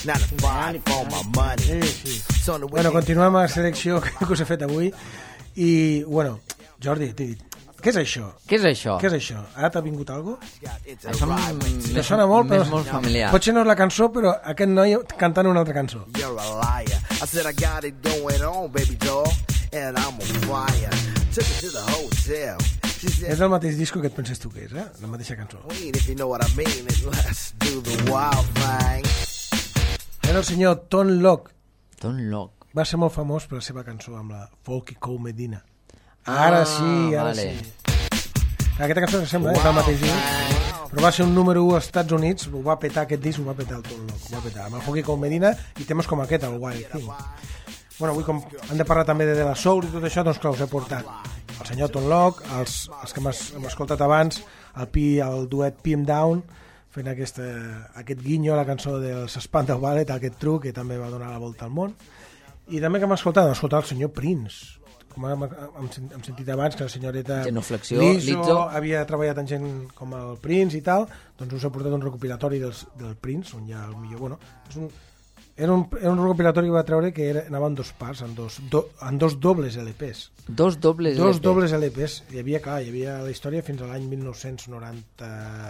9 to 5 for my money. Sí. Bueno, continuem amb la selecció que us he fet avui. I, bueno, Jordi, t'he dit, què és això? Què és això? Què és això? Ara t'ha vingut alguna cosa? Això Me sona molt, però molt familiar. Potser no és la cançó, però aquest noi cantant una altra cançó. You're a liar. I said I got it going on, baby doll, and I'm on fire. Took it to the hotel. She said, És el mateix disco que et penses tu que és, La mateixa cançó. Queen, if you know what I mean, let's do the wild thing. Era el senyor Tom Locke. Tom Locke. Va ser molt famós per la seva cançó amb la Folky Cow Medina. Ara sí, ara vale. sí. Aquesta cançó que sembla, és el mateix disc, però va ser un número 1 als Estats Units, ho va petar aquest disc, ho va petar el Tom Locke, ho va petar, amb el Folky Cow Medina i temes com aquest, el Wild Thing. Bueno, avui com hem de parlar també de la soul i tot això, doncs clar, us he portat el senyor Tom Locke, els que hem escoltat abans, el duet P.M. Down, fent aquest guinyo a la cançó dels Spandau Ballet, aquest truc que també va donar la volta al món. I també que hem escoltat el senyor Prince, com hem sentit abans que la senyoreta Genuflexió, Lizzo havia treballat amb gent com el Prince i tal, doncs us he portat un recopilatori del Prince, on hi ha el millor, bueno, era un recopilatori que va treure que anava en 2 parts, en dos dobles LPs. Dos dobles LPs. Hi havia la història fins a l'any 1990,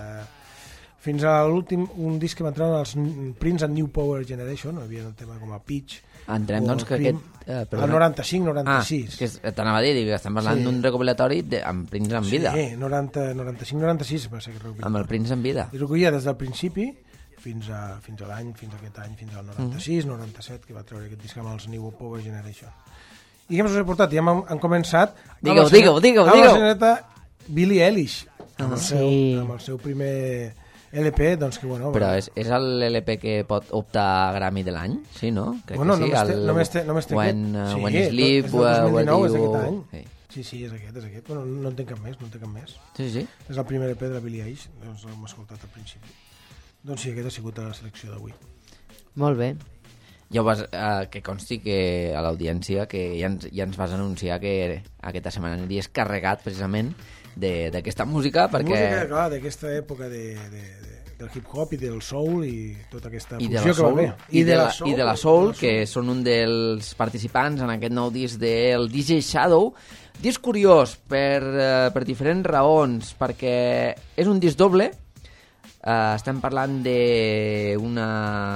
fins a l'últim, un disc que van treure els Prince and New Power Generation, hi havia un tema com a Peach. Entrem, doncs, que aquest... el 95-96. Que t'anava a dir, que estem parlant d'un recopilatori amb Prince en vida. Sí, 95-96 va ser aquest recopilatori. Amb el Prince en vida. I recollia des del principi fins a aquest any, fins al 96-97, que va treure aquest disc amb els New Power Generation. I què us he portat? Ja hem començat Digueu. amb la senyoreta Billie Eilish, amb el seu primer LP, doncs que bueno... Però és l'LP que pot optar a Grammy de l'any? Sí, no? Crec bueno, que sí. només té When You Sleep, Where Do You... Sí, és aquest. Bueno, no en té cap més, Sí. És el primer LP de la Billie Eilish, doncs l'hem escoltat al principi. Doncs sí, aquesta ha sigut la selecció d'avui. Molt bé. Ja ho vas, que consti que a l'audiència que ja ens vas anunciar que aquesta setmana aniries carregat precisament d'aquesta música, perquè... Música, clar, d'aquesta època del hip-hop i del soul i tota aquesta fusió que va haver. I de la soul, que són un dels participants en aquest nou disc del DJ Shadow. Disc curiós per diferents raons, perquè és un disc doble. Estem parlant d'una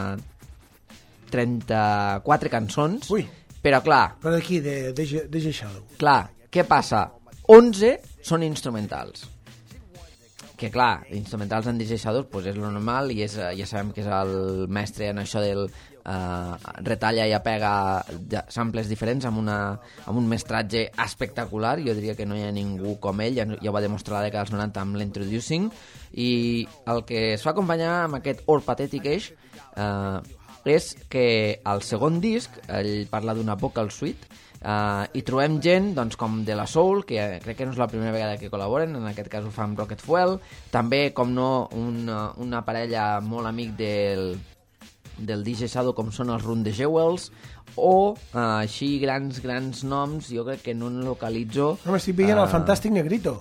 34 cançons. Ui. Però clar... Però d'aquí, de DJ Shadow. Clar, què passa? 11 són instrumentals. Que clar, instrumentals en DJ Shadow pues és lo normal i ja sabem que és el mestre en això del retalla i apega samples diferents amb un mestratge espectacular. Jo diria que no hi ha ningú com ell, ja ho va demostrar la dècada dels 90 amb l'Introducing, i el que es fa acompanyar amb aquest Or Pathetic Age és que al segon disc ell parla d'una vocal suite. I trobem gent doncs, com de la Soul, que crec que no és la primera vegada que col·laboren, en aquest cas ho fa amb Rocket Fuel, també, com no, una parella molt amic del DJ Shadow com són els Run the Jewels, o així grans noms, jo crec que no en localitzo. No, m'estic veient el Fantàstic Negrito.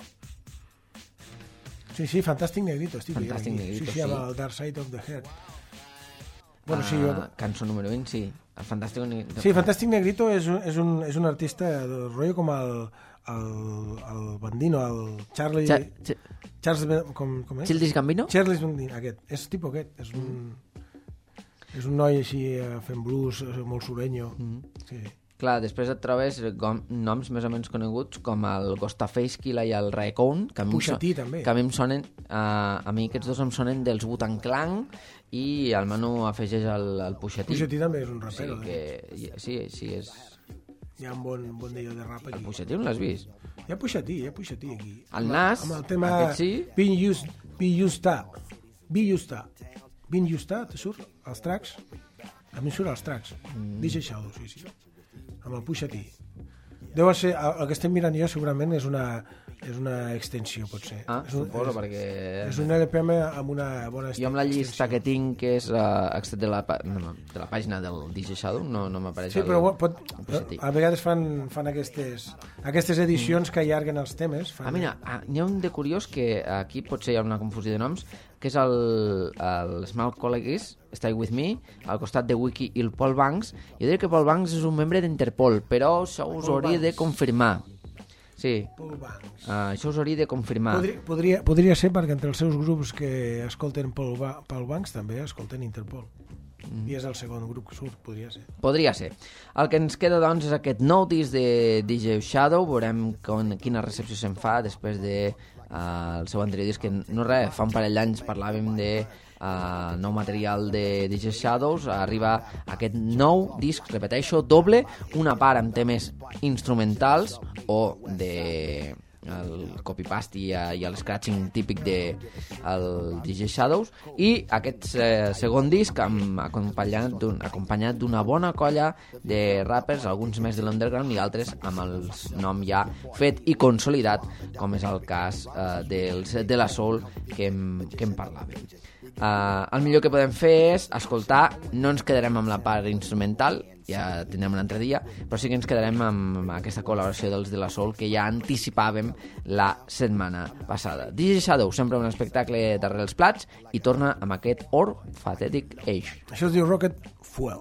Sí, Fantàstic Negrito, estic veient aquí. Negrito, sí, amb el Dark Side of the Heart. Bueno, sí, cançó número 20, sí. El Fantàstic Negrito. Sí, Fantàstic Negrito és un artista del rotllo com el Bandino, el Charles... com és? Childish Gambino? Charles Bandino, aquest. És tipus aquest. És un noi així fent blues, molt sureño. Sí. Clar, després et trobes noms més o menys coneguts com el Ghostface Killah i el Raekwon, que Pusha T també. Que a mi em sonen, a mi aquests dos em sonen dels Wu-Tang Clan, i el Manu afegeix el Pusha T. Pusha T també és un rapero. Sí, és... Hi ha un bon d'allò de rap aquí. El Pusha T on l'has vist? Hi ha Pusha T aquí. El Nas, amb el tema aquest sí? Be Used To, te surt els tracks? A mi surt els tracks. DJ Shadow, sí. Amb el Pusha T. Deu ser, el que estem mirant jo segurament és és una extensió, potser. Suposo, perquè... És un LPM amb una bona extensió. Jo amb la llista que tinc, que és extret de la pàgina del DJ Shadow, no m'apareix. Sí, però a vegades fan aquestes edicions que allarguen els temes. Mira, n'hi ha un de curiós que aquí potser hi ha una confusió de noms, que és el Small Colleagues, Stay With Me, al costat de Wiki i el Paul Banks. Jo diria que Paul Banks és un membre d'Interpol, però això us hauria de confirmar. Sí, això us hauria de confirmar. Podria ser perquè entre els seus grups que escolten Paul Banks també escolten Interpol. I és el segon grup que surt, podria ser. Podria ser. El que ens queda, doncs, és aquest nou disc de DJ Shadow. Veurem quina recepció se'n fa després de el seu anterior disc, que no res, fa un parell d'anys parlàvem de nou material de DJ Shadows. Arriba aquest nou disc, repeteixo, doble, una part amb temes instrumentals o de el copy-paste i el scratching típic de el DJ Shadows, i aquest segon disc acompanyat d'una bona colla de rappers, alguns més de l'underground i altres amb el nom ja fet i consolidat, com és el cas del set de la Soul que en parlàvem. El millor que podem fer és escoltar, no ens quedarem amb la part instrumental, ja tindrem un altre dia, però sí que ens quedarem amb aquesta col·laboració dels de la Soul que ja anticipàvem la setmana passada. DJ Shadow, sempre un espectacle darrere els plats, i torna amb aquest Or Pathetic Age. Això es diu Rocket Fuel.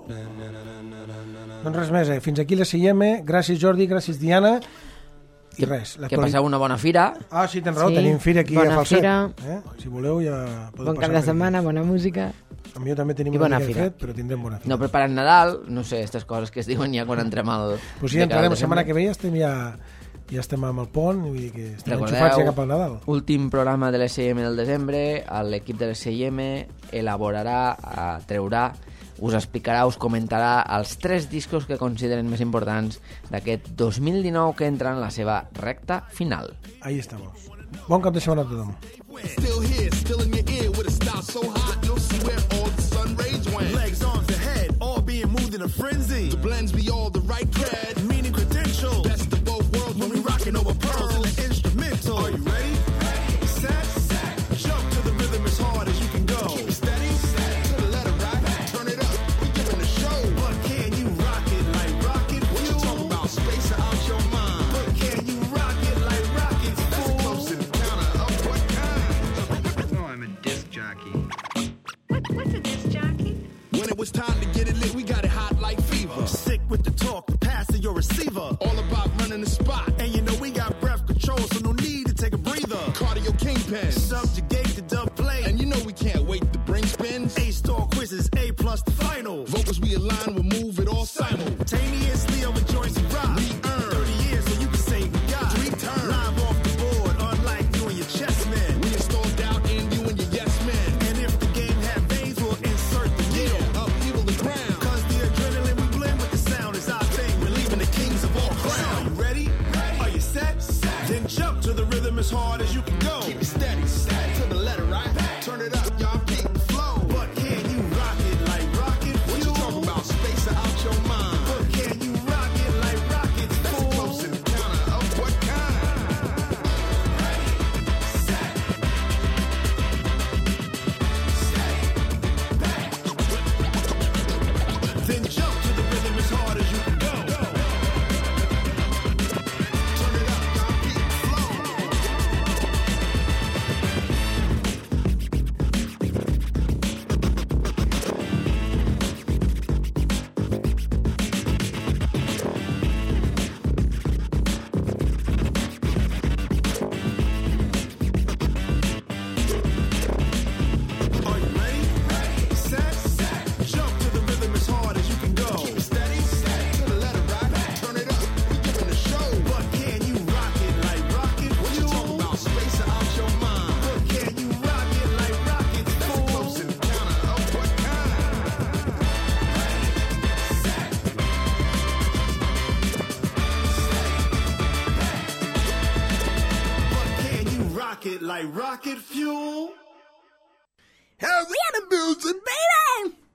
Doncs res més, fins aquí la CIM. Gràcies Jordi, gràcies Diana. I res. Que passeu una bona fira. Sí, tens raó, tenim fira aquí a Falset. Fira. Si voleu ja podeu bon cap de setmana, bona música. A mi també tenim una mica de fred, però tindrem bona fira. No preparant Nadal, no sé, aquestes coses que es diuen ja quan entrem al... Pues sí, entrarem la setmana que ve, ja estem amb el pont, vull dir que estem enxufats ja cap al Nadal. Últim programa de l'SIM del desembre, l'equip de l'SIM elaborarà, treurà, us explicarà, us comentarà els 3 discos que consideren més importants d'aquest 2019 que entra en la seva recta final. Ahí estamos. Bon cap de setmana a tothom. Still here, still in your ear with a style so hot, you'll see where all the sun rays went. Legs, arms, and head, all being moved in a frenzy. The blends be all the right cred, meaning credentials. Best of both worlds when we rockin' over pearls in the instrumental. Are you ready? Set, jump to the rhythm as hard as you can go. Keep steady, to the letter right, turn it up, we giving a show. But can you rock it like rocket? What you talking about? Space out your mind. But can you rock it like rockets? That's a close encounter of what kind? I'm a disc jockey. What's a disc jockey? When it was time to get it lit, we got it hot like fever. Sick with the talk, the pass to your receiver. All about running the spot. And you know we got breath control, so no need to take a breather. Cardio kingpin, subjugate the dub play. And you know we can't wait to bring spins. A-star quizzes, A+ the final. Vocals we align, we'll move it all simultaneously over joints and rock. We earn 30 years, so you can say we got 3 turns. Live off the board, unlike you and your chess men. We install doubt in you and your yes men. And if the game had veins, we'll insert the yield. Upheaval the ground. Cause the adrenaline we blend with the sound is our thing. Relieving the kings of all crowns. Are you ready? Are you set? Then jump to the rhythm as hard as you can go. Keep it steady, to the letter right. Turn it up, y'all keep the flow. But can you rock it like rocket? What you talking about? Space out your mind. But can you rock it like rockets? That's a close encounter of what kind? Then jump to the rhythm as hard as you can go. Turn it up, y'all keep the flow. Are you ready? Set, jump to the rhythm as hard as you can go. Keep steady, to the letter right. Turn it up, we giving a show. But can you rock it like rocket? What you talking about? Space out your mind. But can you rock it like rockets? That's a close encounter of what kind? But can you rock it like rocket fuel? Hurry on the building, baby!